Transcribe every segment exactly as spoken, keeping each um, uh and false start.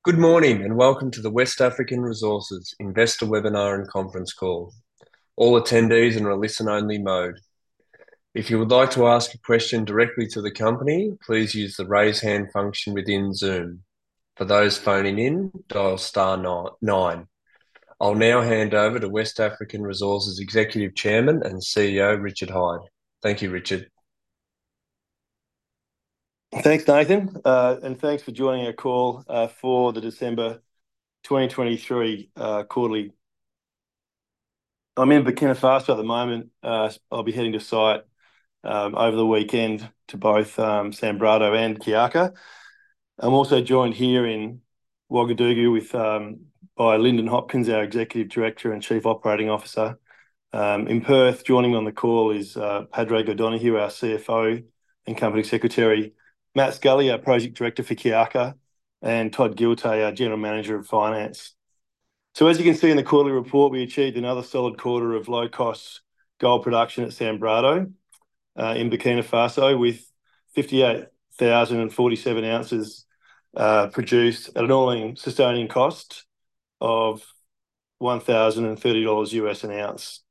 Good morning and welcome to the West African Resources Investor Webinar and Conference Call. All attendees are in a listen-only mode. If you would like to ask a question directly to the company, please use the raise hand function within Zoom. For those phoning in, dial star nine. I'll now hand over to West African Resources Executive Chairman and C E O, Richard Hyde. Thank you, Richard. Thanks, Nathan, uh, and thanks for joining our call uh, for the December twenty twenty-three uh, quarterly. I'm in Burkina Faso at the moment. Uh, I'll be heading to site um, over the weekend to both um, Sanbrado and Kiaka. I'm also joined here in Ouagadougou with um, by Lyndon Hopkins, our Executive Director and Chief Operating Officer. Um, in Perth, joining me on the call is uh, Padraig O'Donoghue, our C F O and Company Secretary, Matt Scully, our Project Director for Kiaka, and Todd Giltay, our General Manager of Finance. So as you can see in the quarterly report, we achieved another solid quarter of low-cost gold production at Sanbrado uh, in Burkina Faso with fifty-eight thousand forty-seven ounces uh, produced at an all-in sustaining cost of one thousand thirty dollars U S an ounce.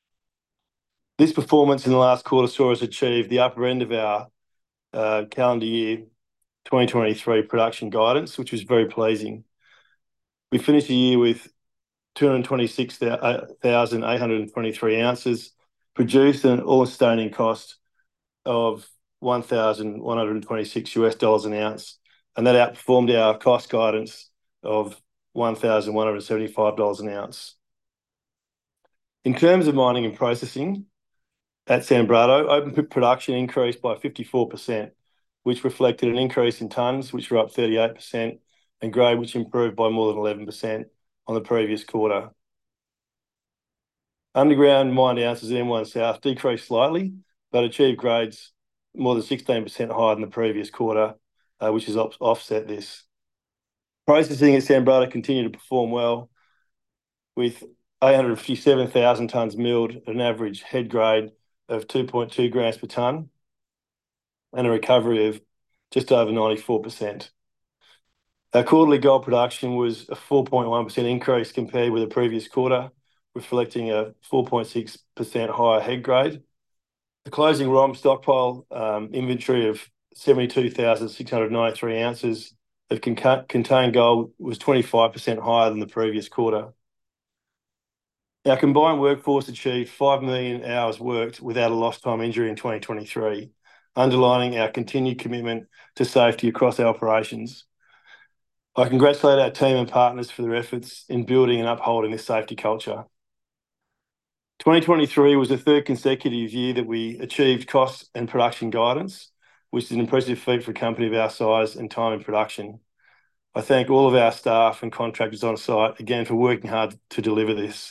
This performance in the last quarter saw us achieve the upper end of our uh, calendar year twenty twenty-three production guidance, which was very pleasing. We finished the year with two hundred twenty-six thousand eight hundred twenty-three ounces produced at an all-in sustaining cost of one thousand one hundred twenty-six U S dollars an ounce, and that outperformed our cost guidance of one thousand one hundred seventy-five dollars an ounce. In terms of mining and processing, at Sanbrado, open pit production increased by fifty-four percent, which reflected an increase in tonnes, which were up thirty-eight percent, and grade, which improved by more than eleven percent on the previous quarter. Underground mined ounces in M one South decreased slightly, but achieved grades more than sixteen percent higher than the previous quarter, uh, which has offset this. Processing at Sanbrado continued to perform well, with eight hundred fifty-seven thousand tonnes milled at an average head grade of two point two grams per tonne and a recovery of just over ninety-four percent. Our quarterly gold production was a four point one percent increase compared with the previous quarter, reflecting a four point six percent higher head grade. The closing ROM stockpile um, inventory of seventy-two thousand six hundred ninety-three ounces of con- contained gold was twenty-five percent higher than the previous quarter. Our combined workforce achieved five million hours worked without a lost time injury in twenty twenty-three, underlining our continued commitment to safety across our operations. I congratulate our team and partners for their efforts in building and upholding this safety culture. twenty twenty-three was the third consecutive year that we achieved cost and production guidance, which is an impressive feat for a company of our size and time in production. I thank all of our staff and contractors on site again for working hard to deliver this.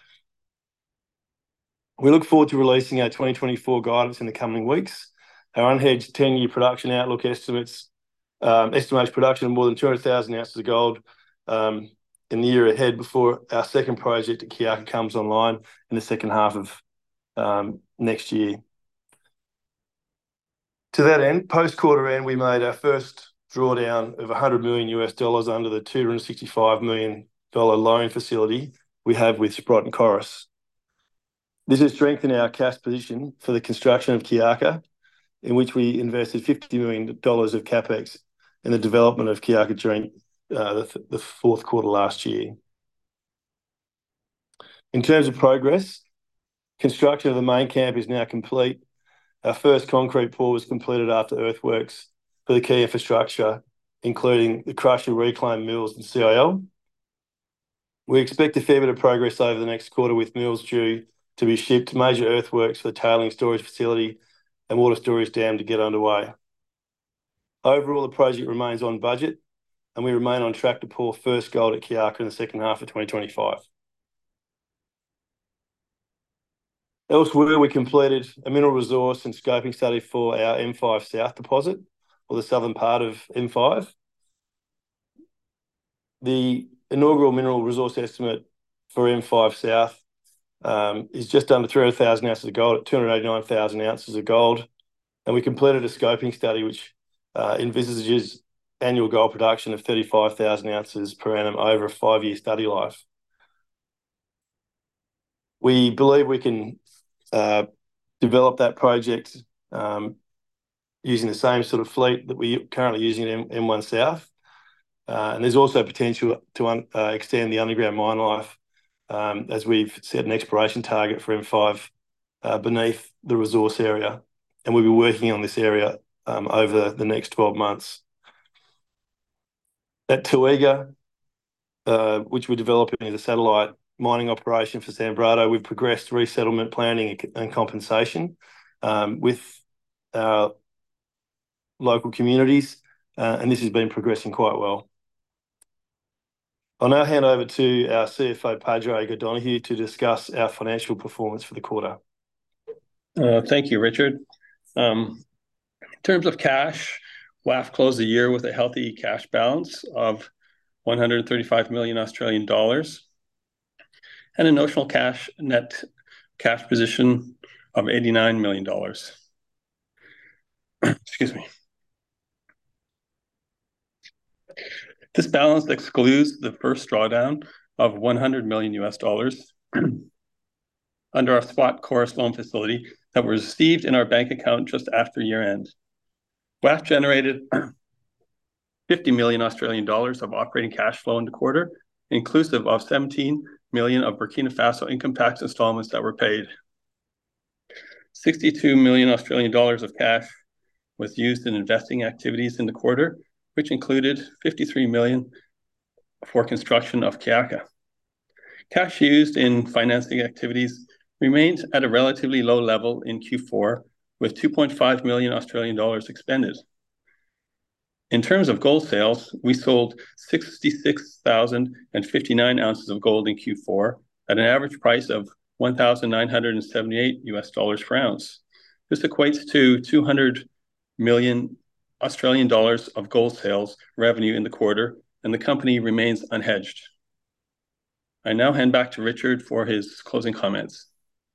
We look forward to releasing our twenty twenty-four guidance in the coming weeks. Our unhedged ten-year production outlook estimates um, estimates production of more than two hundred thousand ounces of gold um, in the year ahead before our second project at Kiaka comes online in the second half of um, next year. To that end, post-quarter end, we made our first drawdown of one hundred million U S dollars under the two hundred sixty-five million dollars loan facility we have with Sprott and Coris. This has strengthened our cash position for the construction of Kiaka, in which we invested fifty million dollars of capex in the development of Kiaka during uh, the, the fourth quarter last year. In terms of progress, construction of the main camp is now complete. Our first concrete pour was completed after earthworks for the key infrastructure, including the crusher, reclaim mills and C I L. We expect a fair bit of progress over the next quarter, with mills due to be shipped, major earthworks for the tailings storage facility and water storage dam to get underway. Overall, the project remains on budget, and we remain on track to pour first gold at Kiaka in the second half of twenty twenty-five. Elsewhere, we completed a mineral resource and scoping study for our M five South deposit, or the southern part of M five. The inaugural mineral resource estimate for M five South um, is just under three hundred thousand ounces of gold at two hundred eighty-nine thousand ounces of gold. And we completed a scoping study which uh, envisages annual gold production of thirty-five thousand ounces per annum over a five-year study life. We believe we can uh, develop that project um, using the same sort of fleet that we're currently using at M one South. Uh, and there's also potential to un uh, extend the underground mine life um, as we've set an exploration target for M five uh, beneath the resource area. And we'll be working on this area um, over the next twelve months. At Toega, uh, which we're developing as a satellite mining operation for Sanbrado, we've progressed resettlement planning and compensation um, with our local communities, uh, and this has been progressing quite well. I'll now hand over to our C F O, Padraig O'Donoghue, to discuss our financial performance for the quarter. Uh, thank you, Richard. Um, in terms of cash, W A F closed the year with a healthy cash balance of one hundred thirty-five million Australian dollars and a notional cash net cash position of eighty-nine million dollars. Excuse me. This balance excludes the first drawdown of one hundred million U S dollars under our spot Chorus loan facility that was received in our bank account just after year end. W A F generated fifty million Australian dollars of operating cash flow in the quarter, inclusive of seventeen million of Burkina Faso income tax installments that were paid. sixty-two million Australian dollars of cash was used in investing activities in the quarter, which included fifty-three million for construction of Kiaka. Cash used in financing activities remained at a relatively low level in Q four, with two point five million Australian dollars expended. In terms of gold sales, we sold sixty-six thousand fifty-nine ounces of gold in Q four at an average price of one thousand nine hundred seventy-eight U S dollars per ounce. This equates to two hundred million Australian dollars of gold sales revenue in the quarter, and the company remains unhedged. I now hand back to Richard for his closing comments.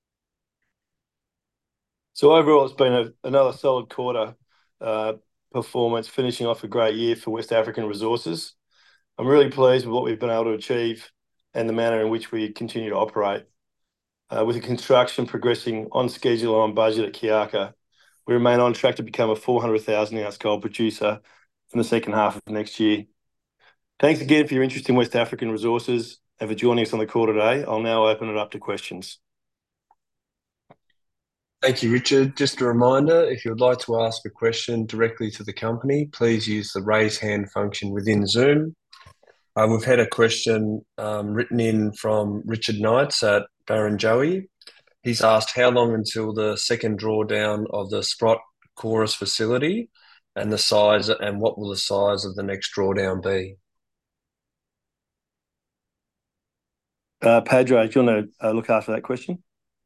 So overall, it's been a, another solid quarter uh, performance, finishing off a great year for West African Resources. I'm really pleased with what we've been able to achieve and the manner in which we continue to operate. Uh, with the construction progressing on schedule and on budget at Kiaka, we remain on track to become a four hundred thousand ounce gold producer in the second half of next year. Thanks again for your interest in West African Resources and for joining us on the call today. I'll now open it up to questions. Thank you, Richard. Just a reminder, if you would like to ask a question directly to the company, please use the raise hand function within Zoom. Uh, we've had a question um, written in from Richard Knights at Barrenjoey. He's asked how long until the second drawdown of the Sprott Chorus facility, and the size, and what will the size of the next drawdown be? Uh, Padraig, do you want to uh, look after that question?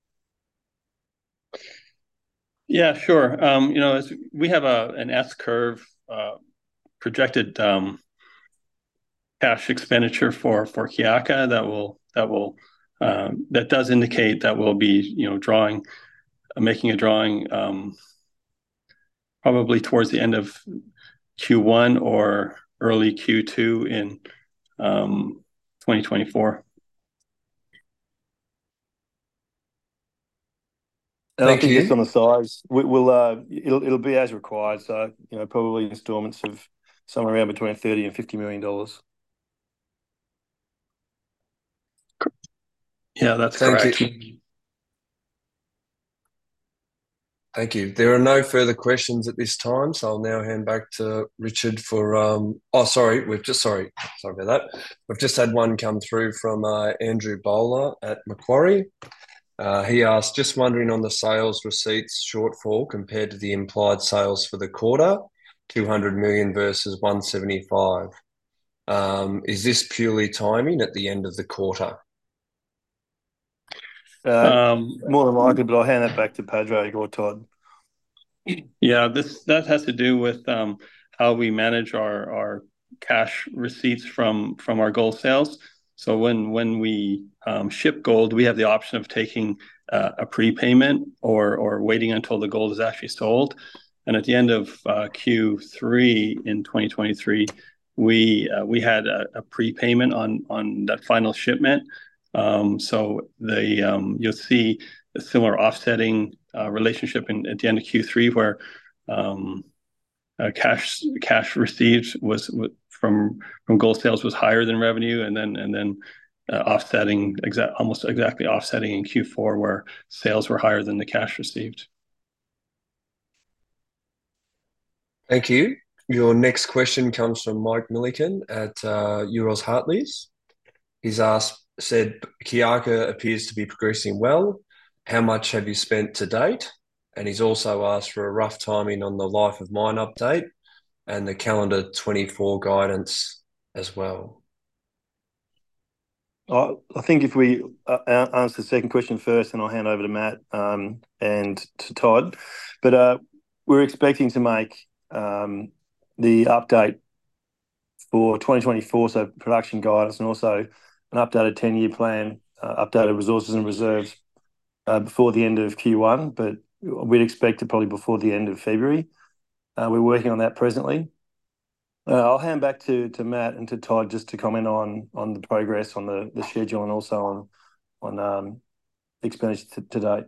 Yeah, sure. Um, you know, as we have a an S curve uh, projected um, cash expenditure for for Kiaka that will that will um, that does indicate that we'll be you know drawing, uh, making a drawing um, probably towards the end of Q one or early Q two in um, twenty twenty-four. And Thank I think you. just on the size, we, we'll uh, it'll it'll be as required. So you know, probably instalments of somewhere around between thirty and fifty million dollars. Yeah, that's Thank correct. you. Thank you. There are no further questions at this time, so I'll now hand back to Richard for. Um, oh, sorry, we've just sorry, sorry about that. We've just had one come through from uh, Andrew Bowler at Macquarie. Uh, he asked, just wondering on the sales receipts shortfall compared to the implied sales for the quarter, two hundred million versus one seventy-five. Um, is this purely timing at the end of the quarter? Uh, um, more than likely, but I'll hand that back to Padraig or Todd. Yeah, this that has to do with um, how we manage our our cash receipts from from our gold sales. So when when we um, ship gold, we have the option of taking uh, a prepayment or or waiting until the gold is actually sold. And at the end of uh, Q three in twenty twenty-three, we uh, we had a, a prepayment on on that final shipment. Um, so the um, you'll see a similar offsetting uh, relationship in, at the end of Q three, where um, uh, cash cash received was, was from from gold sales was higher than revenue, and then and then uh, offsetting exact almost exactly offsetting in Q four, where sales were higher than the cash received. Thank you. Your next question comes from Mike Milliken at uh, Euroz Hartleys. He's asked, said, Kiaka appears to be progressing well. How much have you spent to date? And he's also asked for a rough timing on the life of mine update and the calendar twenty-four guidance as well. I, I think if we uh, answer the second question first, and I'll hand over to Matt um, and to Todd. But uh, we're expecting to make um, the update for twenty twenty-four, so production guidance, and also an updated ten-year plan, uh, updated resources and reserves uh, before the end of Q one, but we'd expect it probably before the end of February. Uh, we're working on that presently. Uh, I'll hand back to to Matt and to Todd just to comment on on the progress on the, the schedule and also on on um, expenditure to, to date.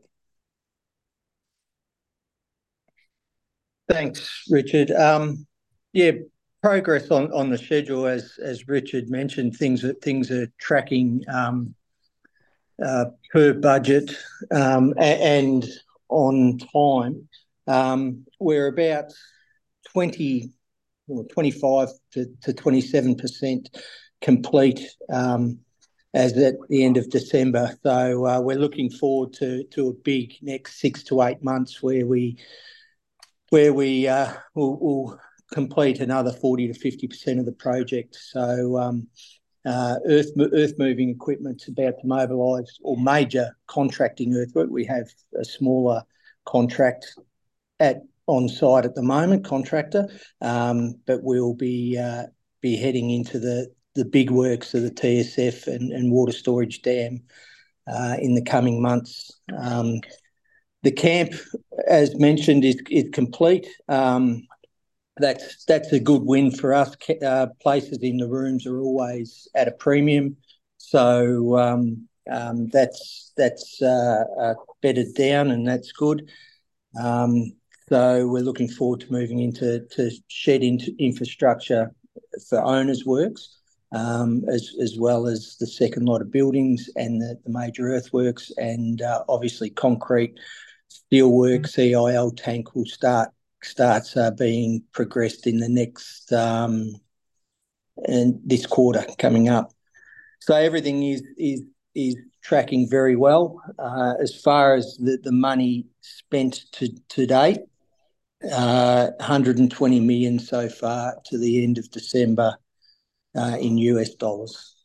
Thanks, Richard. Um, yeah, progress on, on the schedule, as as Richard mentioned, things are things are tracking um, uh, per budget um, and on time. Um, we're about twenty. Well, twenty-five to twenty-seven percent complete um, as at the end of December. So uh, we're looking forward to to a big next six to eight months where we where we uh, will will complete another forty to fifty percent of the project. So um, uh, earth earth moving equipment's about to mobilise, or major contracting earthwork. We have a smaller contract at on site at the moment, contractor, um, but we'll be uh, be heading into the the big works of the T S F and, and water storage dam uh, in the coming months. Um, the camp, as mentioned, is is complete. Um, that's that's a good win for us. Uh, places in the rooms are always at a premium, so um, um, that's that's uh, uh, bedded down, and that's good. Um, So we're looking forward to moving into to shed into infrastructure for owners' works, um, as as well as the second lot of buildings and the, the major earthworks, and uh, obviously concrete, steelwork, C I L tank will start starts uh, being progressed in the next um, and this quarter coming up. So everything is is is tracking very well. Uh, as far as the, the money spent to, to date, uh, one hundred twenty million so far to the end of December uh, in U S dollars.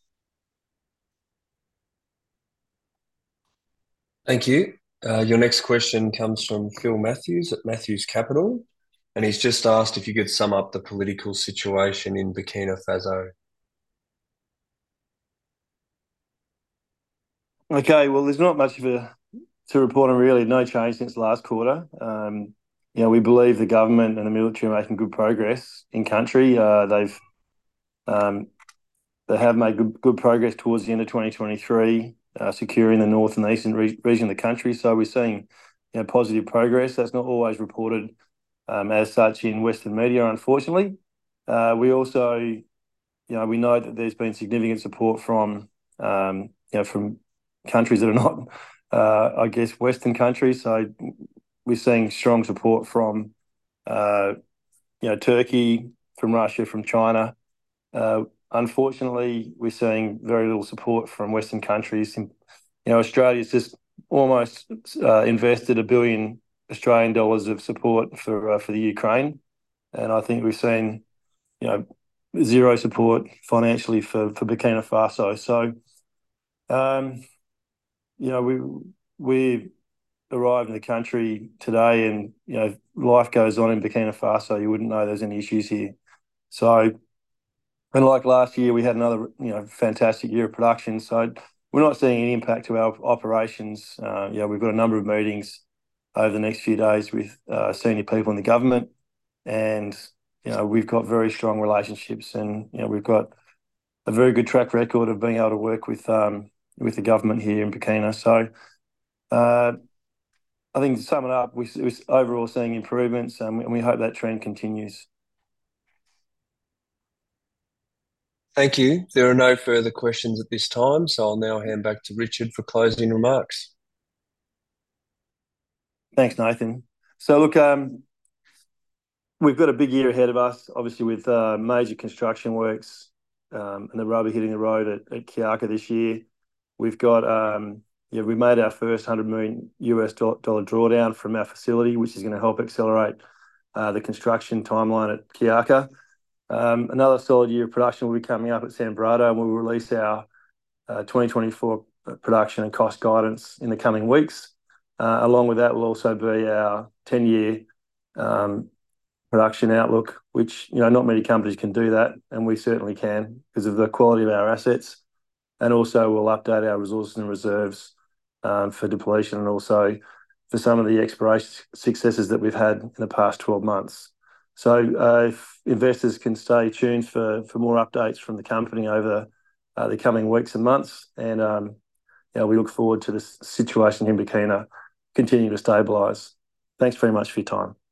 Thank you. Uh, your next question comes from Phil Matthews at Matthews Capital, and he's just asked if you could sum up the political situation in Burkina Faso. Okay, well, there's not much of a to report on, really. No change since last quarter. Um, you know, we believe the government and the military are making good progress in country. Uh, they've um, they have made good, good progress towards the end of twenty twenty-three, uh, securing the north and eastern re- region of the country. So we're seeing, you know, positive progress. That's not always reported um, as such in Western media, unfortunately. Uh, we also, you know, we know that there's been significant support from, um, you know, from countries that are not, uh, I guess, Western countries. So we're seeing strong support from, uh, you know, Turkey, from Russia, from China. Uh, unfortunately, we're seeing very little support from Western countries. You know, Australia's just almost uh, invested a billion Australian dollars of support for uh, for the Ukraine, and I think we've seen, you know, zero support financially for for Burkina Faso. So, um, you know, we we arrived in the country today, and you know, life goes on in Burkina Faso. You wouldn't know there's any issues here. So, and like last year, we had another, you know, fantastic year of production. So we're not seeing any impact to our operations. Uh, you know, we've got a number of meetings over the next few days with uh, senior people in the government, and you know we've got very strong relationships, and you know we've got a very good track record of being able to work with um, with the government here in Burkina. So uh, I think to sum it up, we, we're overall seeing improvements, um, and we hope that trend continues. Thank you. There are no further questions at this time, so I'll now hand back to Richard for closing remarks. Thanks, Nathan. So look, um, we've got a big year ahead of us, obviously with uh, major construction works um, and the rubber hitting the road at, at Kiaka this year. We've got, um, yeah, we made our first one hundred million U S dollar drawdown from our facility, which is going to help accelerate uh, the construction timeline at Kiaka. Um, another solid year of production will be coming up at Sanbrado, and we'll release our uh, twenty twenty-four production and cost guidance in the coming weeks. Uh, along with that will also be our ten-year um, production outlook, which you know not many companies can do that, and we certainly can because of the quality of our assets. And also we'll update our resources and reserves um, for depletion, and also for some of the exploration successes that we've had in the past twelve months. So uh, if investors can stay tuned for, for more updates from the company over uh, the coming weeks and months. And um, you know, we look forward to the situation in Burkina continuing to stabilise. Thanks very much for your time.